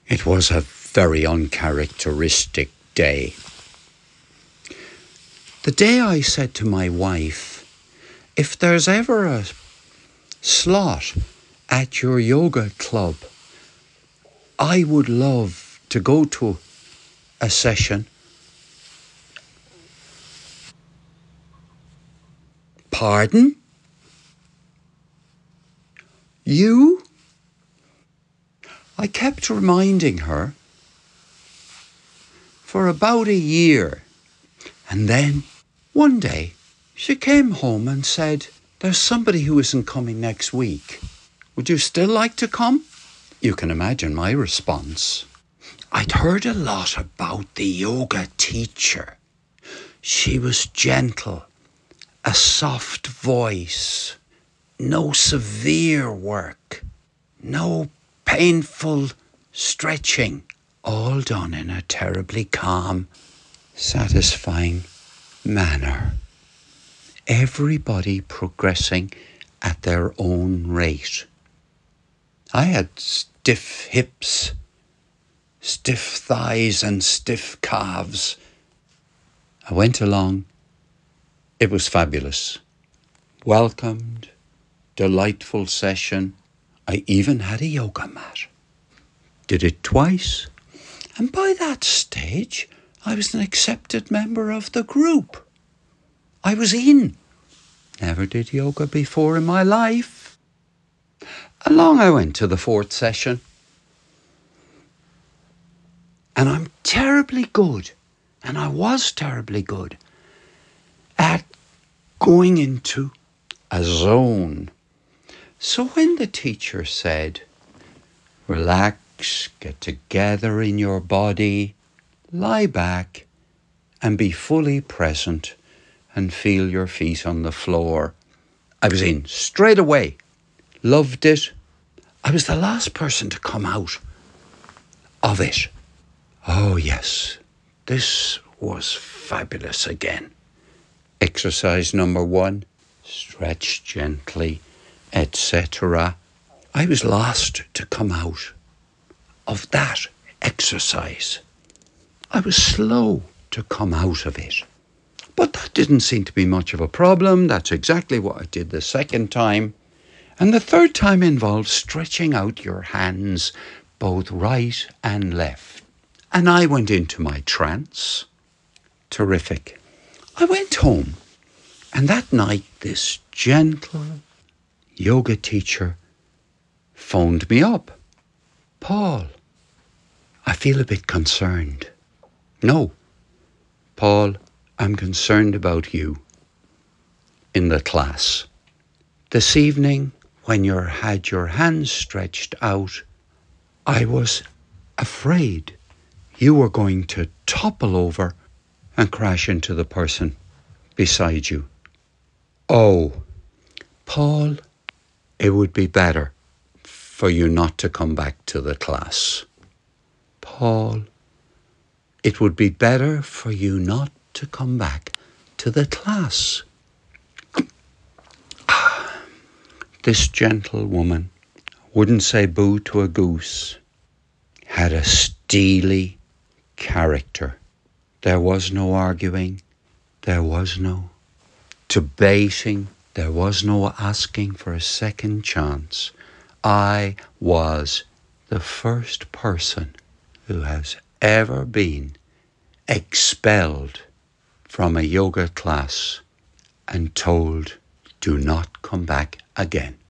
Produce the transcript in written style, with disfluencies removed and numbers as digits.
It was a very uncharacteristic day. The day I said to my wife, if there's ever a slot at your yoga club, I would love to go to a session. Pardon? You? I kept reminding her for about a year, and then one day she came home and said, there's somebody who isn't coming next week. Would you still like to come? You can imagine my response. I'd heard a lot about the yoga teacher. She was gentle, a soft voice, no severe work, no painful stretching, all done in a terribly calm, satisfying manner. Everybody progressing at their own rate. I had stiff hips, stiff thighs and stiff calves. I went along. It was fabulous. Welcomed, delightful session. I even had a yoga mat. Did it twice. And by that stage, I was an accepted member of the group. I was in. Never did yoga before in my life. Along I went to the fourth session. And I'm terribly good, and I was terribly good at going into a zone. So when the teacher said, relax, get together in your body, lie back and be fully present and feel your feet on the floor, I was in straight away. Loved it. I was the last person to come out of it. Oh yes, this was fabulous again. Exercise number 1, stretch gently, etc. I was last to come out of that exercise. I was slow to come out of it. But that didn't seem to be much of a problem. That's exactly what I did the second time. And the third time involved stretching out your hands, both right and left. And I went into my trance. Terrific. I went home, and that night this gentle yoga teacher phoned me up. Paul, I feel a bit concerned. No, Paul, I'm concerned about you in the class. This evening, when you had your hands stretched out, I was afraid you were going to topple over and crash into the person beside you. Oh, Paul, it would be better for you not to come back to the class. Paul, it would be better for you not to come back to the class. This gentle woman wouldn't say boo to a goose, had a steely character. There was no arguing, there was no debating, there was no asking for a second chance. I was the first person who has ever been expelled from a yoga class and told, do not come back again.